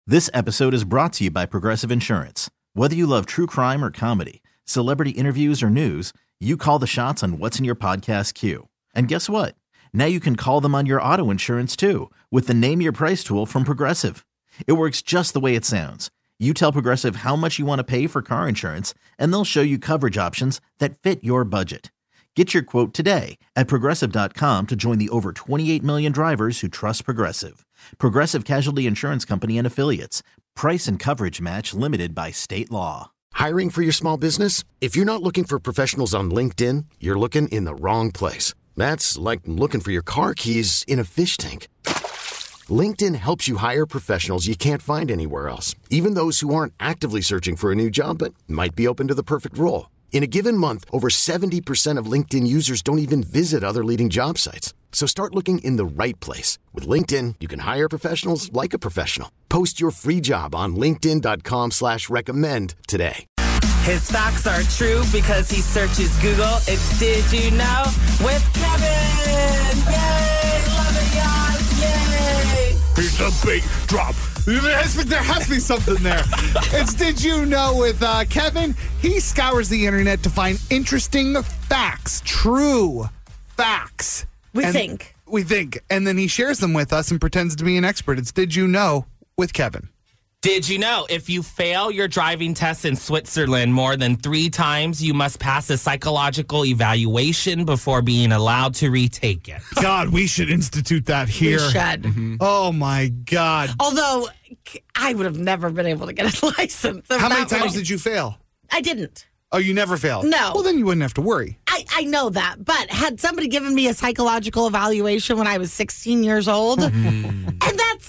This episode is brought to you by Progressive Insurance. Whether you love true crime or comedy, celebrity interviews or news, you call the shots on what's in your podcast queue. And guess what? Now you can call them on your auto insurance too with the Name Your Price tool from Progressive. It works just the way it sounds. You tell Progressive how much you want to pay for car insurance, and they'll show you coverage options that fit your budget. Get your quote today at Progressive.com to join the over 28 million drivers who trust Progressive. Progressive Casualty Insurance Company and Affiliates. Price and coverage match limited by state law. Hiring for your small business? If you're not looking for professionals on LinkedIn, you're looking in the wrong place. That's like looking for your car keys in a fish tank. LinkedIn helps you hire professionals you can't find anywhere else, even those who aren't actively searching for a new job but might be open to the perfect role. In a given month, over 70% of LinkedIn users don't even visit other leading job sites. So start looking in the right place. With LinkedIn, you can hire professionals like a professional. Post your free job on linkedin.com/recommend today. His facts are true because he searches Google. It's Did You Know with Kevin. Yay! Love it, y'all. Yay! It's a big drop. There has to be something there. It's Did You Know with Kevin. He scours the internet to find interesting facts, true facts. We think. And then he shares them with us and pretends to be an expert. It's Did You Know with Kevin. Did you know if you fail your driving test in Switzerland more than 3 times, you must pass a psychological evaluation before being allowed to retake it? God, we should institute that here. We should. Mm-hmm. Oh, my God. Although, I would have never been able to get a license. How many times did you fail? I didn't. Oh, you never failed? No. Well, then you wouldn't have to worry. I know that. But had somebody given me a psychological evaluation when I was 16 years old, and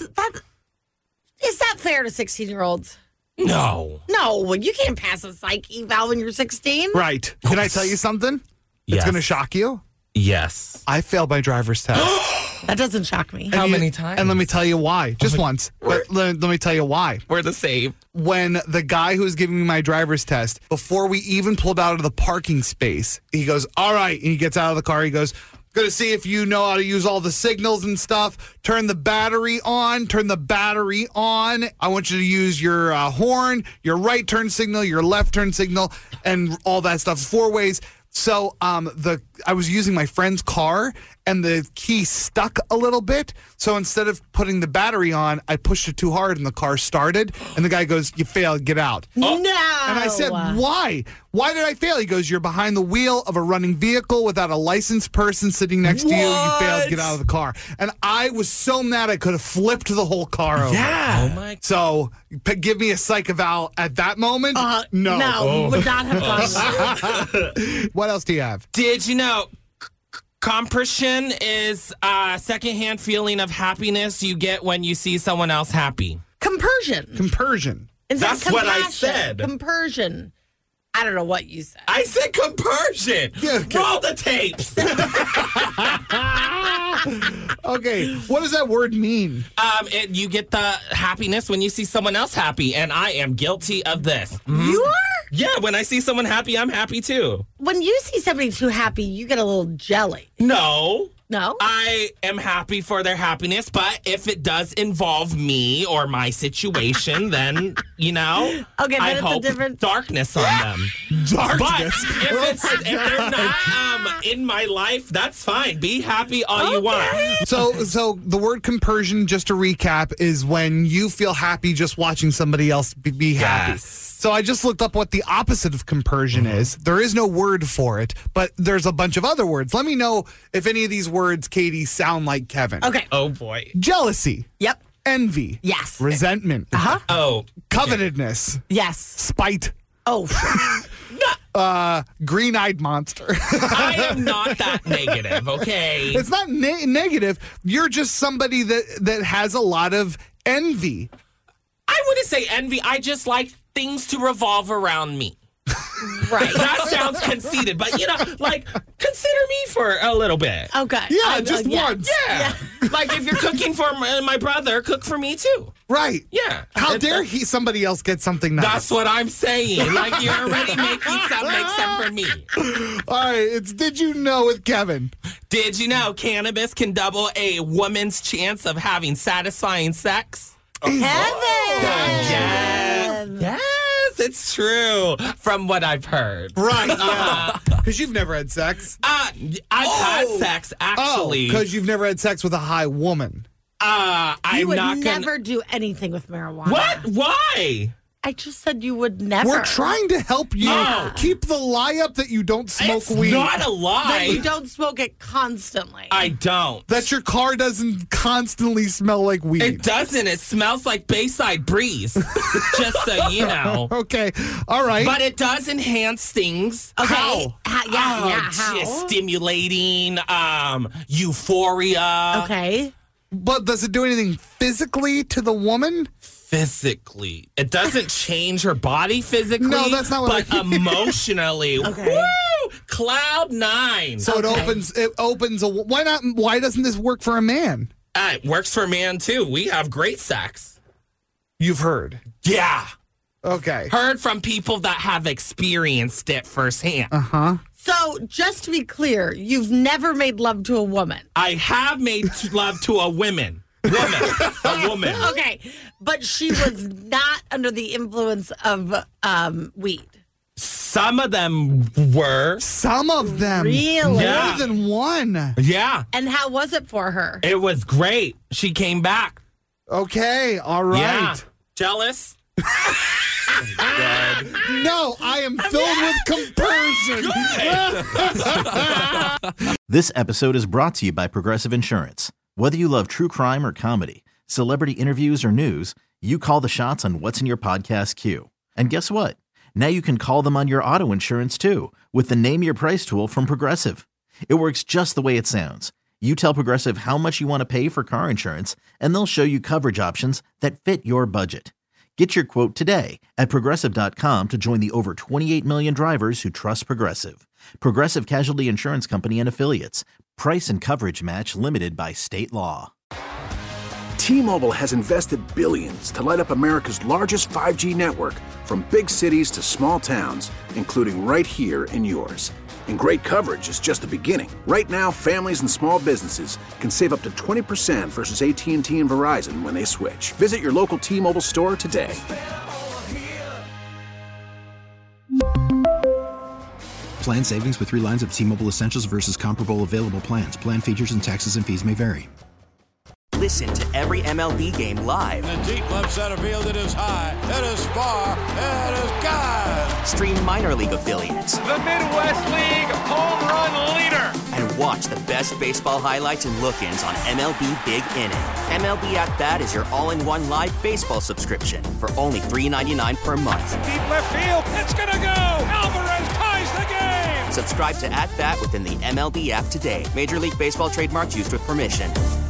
is that fair to 16-year-olds? No. No, you can't pass a psych eval when you're 16. Right. Can I tell you something? Yes. It's going to shock you. Yes. I failed my driver's test. That doesn't shock me. How many times? And let me tell you why. Just once. But let me tell you why. We're the same. When the guy who was giving me my driver's test, before we even pulled out of the parking space, he goes, all right. And he gets out of the car. He goes, going to see if you know how to use all the signals and stuff. Turn the battery on. I want you to use your horn, your right turn signal, your left turn signal, and all that stuff. 4 ways. So I was using my friend's car, and the key stuck a little bit. So instead of putting the battery on, I pushed it too hard, and the car started. And the guy goes, you failed, get out. No. And I said, why? Why did I fail? He goes, you're behind the wheel of a running vehicle without a licensed person sitting next to you. You failed, get out of the car. And I was so mad I could have flipped the whole car over. Yeah. Oh my. So give me a psych eval at that moment? No. No, would not have gone. What else do you have? Did you know compression is a secondhand feeling of happiness you get when you see someone else happy? Compersion. That's what I said. Compersion. I don't know what you said. I said compersion. Yeah, okay. Roll the tapes. Okay, what does that word mean? You get the happiness when you see someone else happy, and I am guilty of this. Mm-hmm. You are? Yeah, when I see someone happy, I'm happy too. When you see somebody too happy, you get a little jelly. No. No? I am happy for their happiness, but if it does involve me or my situation, then, Okay, then I it's hope a different darkness on them. Darkness. But if they're not in my life, that's fine. Be happy all you want. So the word compersion, just to recap, is when you feel happy just watching somebody else be happy. Yes. So I just looked up what the opposite of compersion is. There is no word for it, but there's a bunch of other words. Let me know if any of these words, Katie, sound like Kevin. Okay. Oh, boy. Jealousy. Yep. Envy. Yes. Resentment. Uh-huh. Oh. Covetedness. Yes. Spite. Oh, Green-eyed monster. I am not that negative, okay? It's not negative. You're just somebody that has a lot of envy. I wouldn't say envy. I just like things to revolve around me. Right. That sounds conceited, but consider me for a little bit. Okay. Yeah, just once. Yeah. Like if you're cooking for my brother, cook for me too. Right. Yeah. How dare somebody else get something nice? That's what I'm saying. Like you're already making some for me. All right, it's Did You Know with Kevin. Did you know cannabis can double a woman's chance of having satisfying sex? Kevin! It's true from what I've heard. Right, yeah. Because you've never had sex. I've had sex, actually. Because you've never had sex with a high woman. You I'm would not going never do anything with marijuana. What? Why? I just said you would never. We're trying to help you Yeah. keep the lie up that you don't smoke It's weed. not a That lie. you don't smoke it constantly. I don't. That your car doesn't constantly smell like weed. It doesn't. It smells like Bayside Breeze. Just so you know. Okay, all right. But it does enhance things. Okay. How? How? Just stimulating, euphoria. Okay. But does it do anything physically to the woman? Physically. It doesn't change her body physically. No, that's not what But emotionally. Okay. Woo! Cloud 9. So it opens a. Why not? Why doesn't this work for a man? It works for man, too. We have great sex. You've heard. Yeah. Okay. Heard from people that have experienced it firsthand. So, just to be clear, you've never made love to a woman. I have made love to a woman. A woman. Okay. But she was not under the influence of weed. Some of them were. Some of them. Really? Yeah. More than one. Yeah. And how was it for her? It was great. She came back. Okay. All right. Yeah. Jealous? No, I am filled with compersion. This episode is brought to you by Progressive Insurance. Whether you love true crime or comedy, celebrity interviews or news, you call the shots on what's in your podcast queue. And guess what? Now you can call them on your auto insurance too with the Name Your Price tool from Progressive. It works just the way it sounds. You tell Progressive how much you want to pay for car insurance, and they'll show you coverage options that fit your budget. Get your quote today at Progressive.com to join the over 28 million drivers who trust Progressive. Progressive Casualty Insurance Company and Affiliates. Price and coverage match limited by state law. T-Mobile has invested billions to light up America's largest 5G network, from big cities to small towns, including right here in yours. And great coverage is just the beginning. Right now, families and small businesses can save up to 20% versus AT&T and Verizon when they switch. Visit your local T-Mobile store today. Plan savings with 3 lines of T-Mobile Essentials versus comparable available plans. Plan features and taxes and fees may vary. Listen to every MLB game live. In the deep left center field, it is high, it is far, it is God. Stream minor league affiliates. The Midwest League home run leader. And watch the best baseball highlights and look-ins on MLB Big Inning. MLB At Bat is your all-in-one live baseball subscription for only $3.99 per month. Deep left field, it's gonna go. Alvarez ties the game. Subscribe to At Bat within the MLB app today. Major League Baseball trademarks used with permission.